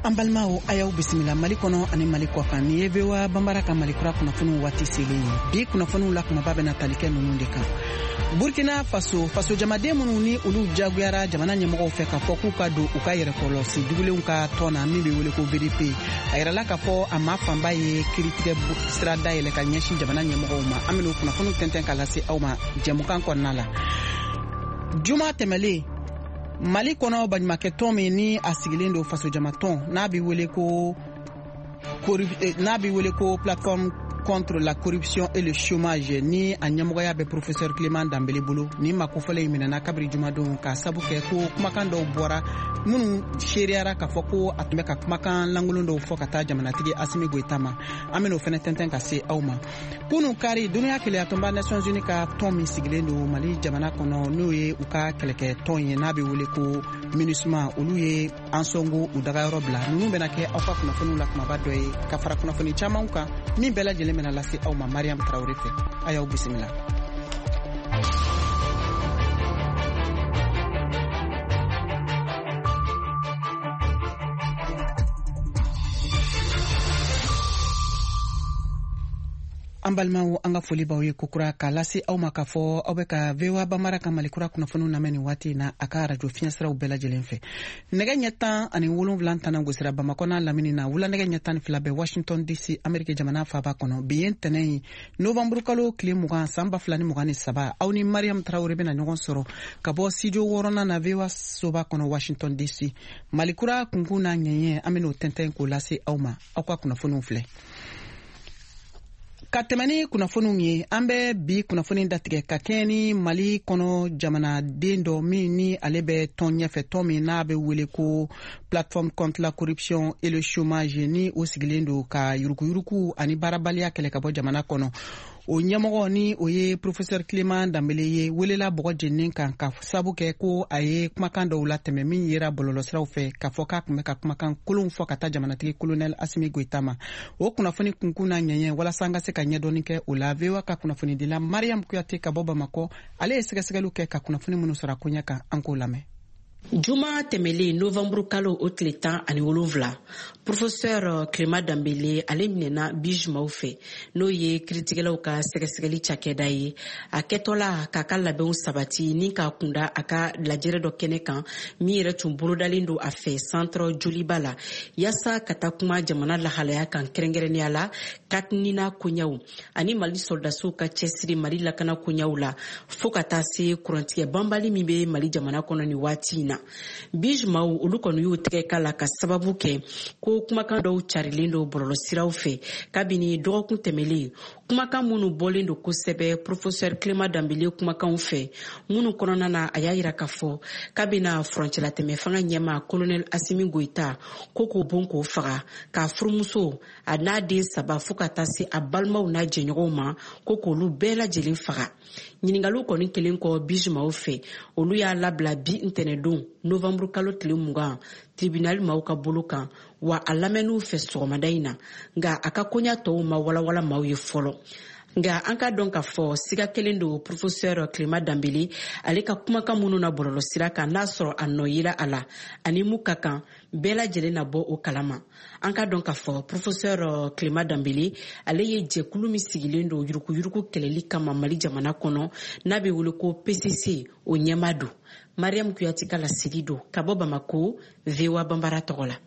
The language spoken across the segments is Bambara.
Ambalmao ayaw bisimila Mali kono ani Mali kɔkan ni yebewa bambara ka Mali kura kunnafoniw waati selen bi kunnafoniw la kumaba bɛna tali kɛ ninnu de kan. Burkina faso jamaden minnu ni olu jaguyara jamana ɲɛmɔgɔw fɛ ka fɔ k'u ka don u ka yɛrɛkɔlɔsi dugulenw ka tɔn na min bɛ wele ko BDP a yirala ka fɔ a ma fanba ye kiritigɛ sira dayɛlɛ ka ɲɛsin jamana ɲɛmɔgɔw ma. An bɛna kunnafoniw tɛntɛn ka lase aw ma jɛmukan kɔnɔna la. Juma tɛmɛlen Mali kɔnɔ baɲumankɛ tɔn min ni a sigilen don faso jamatɔn n'a bɛ wele ko plateforme contre la corruption et le chômage ni a ɲɛmɔgɔya bɛ professeur Clément Dembélé bolo ni makofɔlen minɛna kabiri jumadenw ka sabu kɛ ko kumakan dɔw bɔra minnu seereyara ka fɔ ko a tun bɛ ka kumakan lankolon dɔw fɔ ka taa jamanatigi Assimi Goïta ma. An bɛna o fana tɛntɛn ka se aw ma. Kunu kari duniya keleya tɔnba Nations Unies ka tɔn min sigilen don Mali jamana kɔnɔ n'o ye u ka kɛlɛkɛ tɔn ye n'a bɛ wele ko MINUSMA olu ye an sɔngo u dagayɔrɔ bila. Ninnu bɛna kɛ aw ka kunnafoniw la kumaba dɔ ye ka fara kunnafoni camanw kan min bɛɛ lajɛlen bɛna lase aw ma Mariam Traoré fɛ. A y'aw bisimila. An balimaw an ka foli b'aw ye kokura k'a lase aw ma k'a fɔ aw bɛ ka VOA Bambara ka Malikura kunnafoniw lamɛn nin waati in na a ka radio fiɲɛsiraw bɛɛ lajɛlen fɛ. Nɛgɛ ɲɛ 17 tana gosira Bamakɔ n'a lamini na wula nɛgɛ ɲɛ 12 bɛ Washington DC Amerika jamana faaba kɔnɔ bi ye ntɛnɛn ye Novembre kalo tile 20 san 2023 aw ni Mariam Traoré bɛna ɲɔgɔn sɔrɔ ka bɔ studio 6nan na VOA soba kɔnɔ Washington DC. Malikura kunkun n'a ɲɛɲɛ an bɛna o tɛntɛn k'o lase aw ma aw ka kunnafoniw filɛ. Ka tɛmɛni kunnafoniw ye an bɛ bi kunnafoni datigɛ ka kɛ ni Mali kɔnɔ jamanaden dɔ min ni ale bɛ tɔn ɲɛfɛ tɔn min n'a bɛ wele ko plateforme contre la corruption et le chômage ni o sigilen don ka yurukuyuruku ani baarabaliya kɛlɛ ka bɔ jamana kɔnɔ. O ɲɛmɔgɔ ni o ye professeur Clément Dembélé ye welela bɔgɔ jeninen kan ka sabu kɛ ko a ye kumakan dɔw la tɛmɛ min yera bɔlɔlɔsiraw fɛ ka fɔ k'a tun bɛ ka kumakan kolonw fɔ ka taa jamanatigi colonel Assimi Goïta ma. O kunnafoni kunkun n'a ɲɛɲɛ walasa an ka se ka ɲɛdɔnni kɛ o la VOA ka kunnafonidila Mariam Kuyate ka bɔ Bamakɔ ale ye sɛgɛsɛgɛliw kɛ ka kunnafoni minnu sɔrɔ a ko ɲɛ kan an k'o lamɛn. Juma tɛmɛlen Novembre kalo o tile 17 professeur Clément Dembélé ale minɛna bi jumaw fɛ n'o ye kiritigɛlaw ka sɛgɛsɛgɛli cakɛda ye a kɛtɔla k'a ka labɛnw sabati ni k'a kunda a ka lajɛrɛ dɔ kɛnɛ kan min yɛrɛ tun bolodalen don a fɛ centre Joliba la yasa ka taa kuma jamana lahalaya kan kɛrɛnkɛrɛnnenya la katinina koɲaw ani Mali soldasiw ka cɛsiri Mali lakana koɲaw la fo ka taa se kurantigɛ banbali min bɛ Mali jamana kɔnɔ ni waati na. Bijumaw olu kɔni y'u tɛgɛ k'a la ka sababu kɛ ko kumakan dɔw carilen don bɔlɔlɔsiraw fɛ kabini dɔgɔkun tɛmɛlen kumakan minnu bɔlen don kosɛbɛ professeur Clément Dembélé kumakanw fɛ minnu kɔnɔna na a y'a yira k'a fɔ k'a bɛna furancɛlatɛmɛ fanga ɲɛma colonel Assimi Goïta ko k'o bon k'o faga k'a furumuso a n'a den 3 fo ka taa se a balimaw n'a jɛɲɔgɔnw ma ko k'olu bɛɛ lajɛlen faga. Ɲininkaliw kɔni kelen kɔ bijumaw fɛ olu y'a labila bi ntɛnɛndon Novembre kalo tile 20 tribunal maaw ka bolo kan wa a lamɛnniw fɛ sɔgɔmada in na nka a ka koɲa tɔw ma walawala maaw ye fɔlɔ. Nga an ka dɔn k'a fɔ siga kelen don professeur Clément Dembélé ale ka kumakan minnu na bɔlɔlɔsira kan n'a sɔrɔ a nɔ yera a la ani mun ka kan bɛɛ lajɛlen na bɔ o kalama. An ka dɔn k'a fɔ professeur Clément Dembélé ale ye jɛkulu min sigilen don yurukuyuruku kɛlɛli kama Mali jamana kɔnɔ n'a bɛ wele ko PCC o ɲɛma don. Mariam Kuyate ka laseli don ka bɔ Bamako VOA Bambara tɔgɔ la.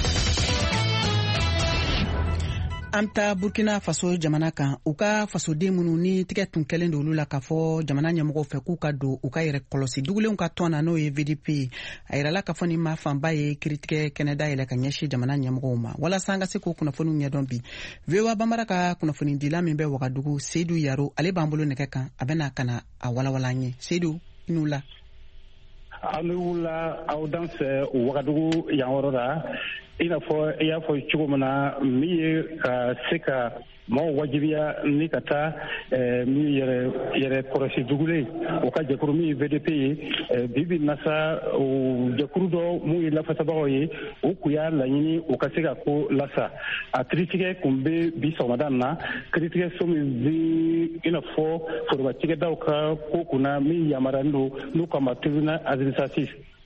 An ta Burkina Faso jamana kan u ka fasoden minnu ni tigɛ tun kɛlen don olu la k'a fɔ jamana ɲɛmɔgɔw fɛ k'u ka don u ka yɛrɛ kɔlɔsi dugulenw ka tɔn na n'o ye VDP a yirala k'a fɔ ni ma fanba ye kiritigɛ kɛnɛda yɛlɛ ka ɲɛsin jamana ɲɛmɔgɔw ma walasa an ka se k'o kunnafoniw ɲɛdɔn bi VOA Bambara ka kunnafonidila min bɛ Wagadugu Seydou Yaro ale b'an bolo nɛgɛ kan a bɛna ka na a walawala an ye. Seydou i n'u la. An bɛ wula aw dan fɛ Wagadugu yan yɔrɔ la i n'a fɔ i y'a fɔ cogo min na min ye ka se ka maaw wajibiya ni ka taa min yɛrɛ kɔlɔsi dugulen o ka jɛkuru min ye VDP ye bibi nasa o jɛkuru dɔ mun ye lafasabagaw ye o kun y'a laɲini o ka se ka ko lasa a kiritigɛ kun bɛ bi sɔgɔmada na kiritigɛ so min bi i n'a fɔ forobatigɛdaw ka ko kunna min yamaruyalen don n'u kama tribunal administratif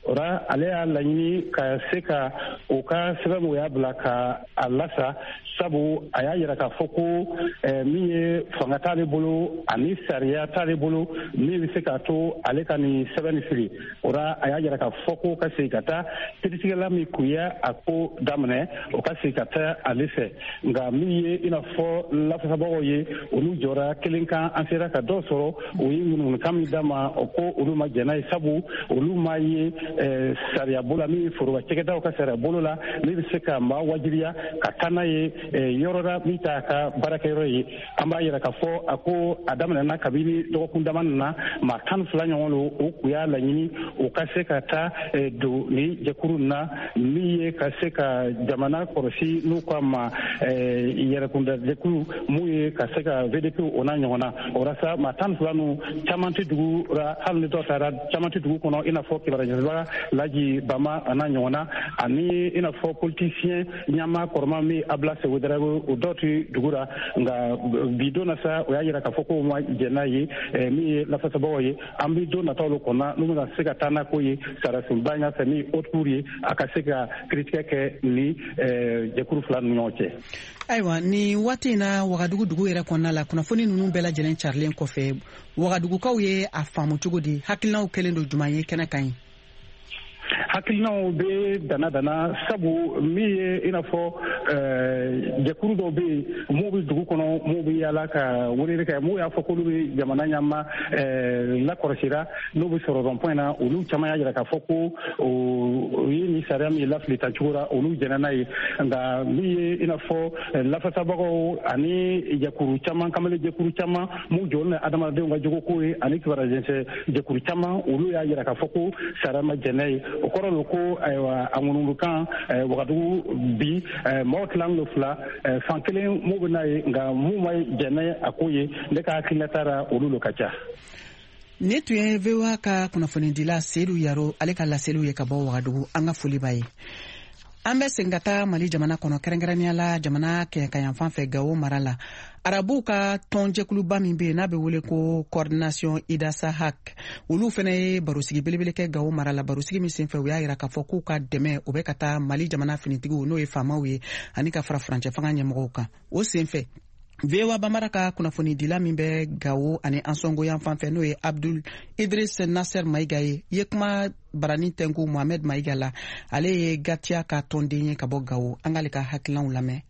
ora ale y'a laɲini ka se ka o ka sɛbɛnw y'a bila ka a lasa sabu a y'a yira k'a fɔ ko min ye fanga t'ale bolo ani sariya t'ale bolo min bɛ se k'a to ale ka nin sɛbɛn sigi ora a y'a yira k'a fɔ ko ka segin ka taa kiiritigɛla min kun ye a ko daminɛ o ka segin ka taa ale fɛ nka min ye i n'a fɔ lafasabagaw ye olu jɔra kelen kan an sera ka dɔ sɔrɔ o ye ŋunuŋunukan min d'a ma o ko olu ma jɛn n'a ye sabu olu m'a ye sariya bolo la min ye foroba cɛkɛdaw ka sariya bolo la min bɛ se ka maa wajibiya ka taa n'a ye yɔrɔ la min t'a ka baarakɛyɔrɔ ye an b'a yira k'a fɔ a ko a daminɛna kabini dɔgɔkun dama na maa 12 ɲɔgɔn don o kun y'a laɲini o ka se ka taa don ni jɛkuru na min ye ka se ka jamana kɔlɔsi n'u k'a ma yɛrɛkundajɛkulu mun ye ka se ka VDP o n'a ɲɔgɔn na o la sa maa 12 nu caman tɛ dugu la hali ni dɔ taara caman tɛ dugu kɔnɔ i n'a fɔ kibaruya Laji Bama a n'a ɲɔgɔn na ani i n'a fɔ politicien ɲama kɔrɔma min Abla Sewodarago o dɔw tɛ dugu la nka bi don na sa o y'a yira k'a fɔ ko ma jɛn n'a ye min ye lafasabagaw ye an bɛ don nataw kɔnɔ n'u bɛna se ka taa n'a ko ye sarasunba ɲa fɛ min haute cour ye a ka se ka kiiritigɛ kɛ ni jɛkuru fila ni ɲɔgɔn cɛ. Ayiwa ni waati in na Wagadugu dugu yɛrɛ kɔnɔna la kunnafoni ninnu bɛɛ lajɛlen carilen kɔfɛ Wagadugukaw ye a faamu cogo di hakilinaw kɛlen don jumɛn ye kɛnɛ kan ye. Hakilinaw bɛ dana sabu min ye i n'a fɔ jɛkuru dɔw bɛ yen mun bɛ dugu kɔnɔ mun bɛ yaala ka weleli kɛ mun y'a fɔ k'olu bɛ jamana ɲɛma lakɔlɔsira n'u bɛ sɔrɔ rond-point na olu caman y'a jira k'a fɔ ko o ye nin sariya min ye lafili ta cogo la olu jɛnna n'a ye nka min ye i n'a fɔ lafasabagaw ani jɛkuru caman kamalen jɛkuru caman mun jɔlen bɛ adamadenw ka jogoko ye ani kibaruya jɛkuru caman olu y'a jira k'a fɔ ko sariya ma jɛn n'a ye o kɔrɔ don ko ayiwa a ŋunuŋunukan Wagadugu bi mɔgɔ tilan lo fila fan kelen mun bɛ n'a ye nka mun ma jɛn a ko ye ne ka hakilina taara olu lo ka ca. Ne tun ye VOA ka kunnafonidila Seydou Yaro ale ka laseliw ye ka bɔ Wagadugu an ka foli b'a ye. An bɛ segin ka taa Mali jamana kɔnɔ kɛrɛnkɛrɛnnenya la jamana kɛɲɛkan fan fɛ Gawo mara la arabuw ka tɔnjɛkuluba min bɛ yen n'a bɛ wele ko coordination IDASA HAC olu fana ye barosigi belebele kɛ Gawo mara la barosigi min senfɛ u y'a jira k'a fɔ k'u ka dɛmɛ o bɛ ka taa Mali jamana finitigiw n'o ye faamaw ye ani ka fara furancɛ fanga ɲɛmɔgɔw kan o senfɛ VOA Bambara ka kunnafonidila min bɛ Gawo ani Ansongo yan fan fɛ n'o ye Abdul Idris Nasser Maïga ye kuma barani tɛnku Mohamed Maïga la ale ye Gatia ka tɔnden ye ka bɔ Gawo an k'ale ka hakilinaw lamɛn.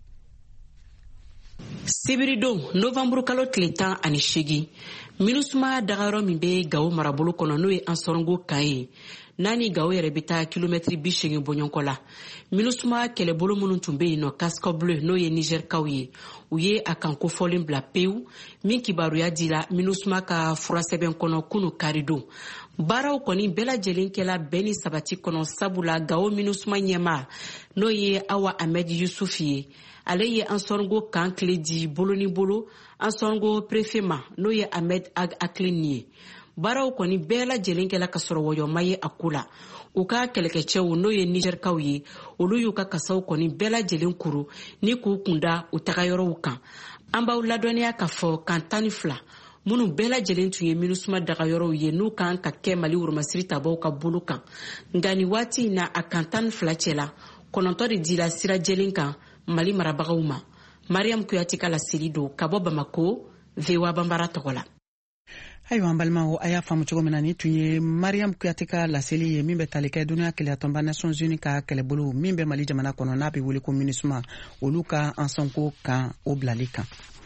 Sibiridon Novembre kalo tile 18 MINUSMA dagayɔrɔ min bɛ Gawo marabolo kɔnɔ n'o ye Ansongo kan ye nani Gawo yɛrɛ bɛ taa kilomɛtiri 80 bɔɲɔgɔnkɔ la MINUSMA kɛlɛbolo minnu tun bɛ yen nɔ casque bleu n'o ye Nigerkaw ye u ye a kan kofɔlen bila pewu min kibaruya dira MINUSMA ka furasɛbɛn kɔnɔ kunu karidon baaraw kɔni bɛɛ lajɛlen kɛla bɛɛ ni sabati kɔnɔ sabula Gawo MINUSMA ɲɛma n'o ye Awa Ahmed Yusuf ye ale ye Ansongo kan tile di bolo ni bolo Ansongo préfet ma n'o ye Ahmed Aklin ye baaraw kɔni bɛɛ lajɛlen kɛla ka sɔrɔ wɔyɔma ye a ko la u ka kɛlɛkɛcɛw n'o ye Nigerkaw ye olu y'u ka kasaw kɔni bɛɛ lajɛlen kuru ni k'u kunda u tagayɔrɔw kan an b'aw ladɔnniya k'a fɔ kan 12 minnu bɛɛ lajɛlen tun ye MINUSMA dagayɔrɔw ye n'u kan ka kɛ Mali woromasiri tabaw ka bolo kan nka ni waati in na a kan 12 cɛla 9 de dira sira jɛlen kan Mali marabagaw ma Mariam Kuyate ka laseli don ka bɔ Bamako VOA Bambara tɔgɔ la. Ayiwa an balimaw a y'a faamu cogo min na ni tun ye Mariam Kuyate ka laseli ye min bɛ tali kɛ duniya kɛlɛyatɔnba Nations Unies ka kɛlɛbolo min bɛ Mali jamana kɔnɔ n'a bɛ wele ko MINUSMA olu ka Ansongo kan o bilali kan.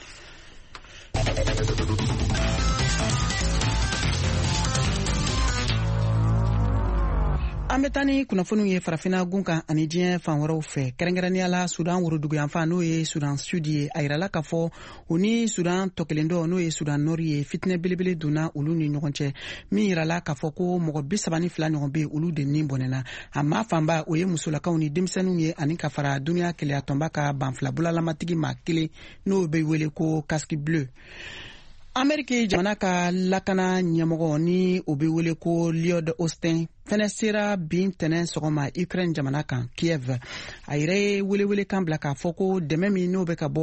An bɛ taa ni kunnafoniw ye farafina gun kan ani diɲɛ fan wɛrɛw fɛ kɛrɛnkɛrɛnnenya la Sudan woroduguyanfan n'o ye Sudan Sud ye a yirala k'a fɔ u ni Sudan tɔkelen dɔ n'o ye Sudan Nord ye fitinɛ belebele donna olu ni ɲɔgɔn cɛ min yirala k'a fɔ ko mɔgɔ 32 ɲɔgɔn bɛ olu de ni bɔnɛna a maa fanba o ye musolakaw ni denmisɛnninw ye ani ka fara duniya kɛlɛyatɔnba ka banfilabulalamatigi maa kelen n'o bɛ wele ko casque bleu. Ameriki jamana ka lakana ɲɛmɔgɔ ni o bɛ wele ko Lloyd Austin fɛnɛ sera bin tɛnɛn sɔgɔma Ukraine jamana kan Kiev a yɛrɛ ye welewele kan bila k'a fɔ ko dɛmɛ min n'o bɛ ka bɔ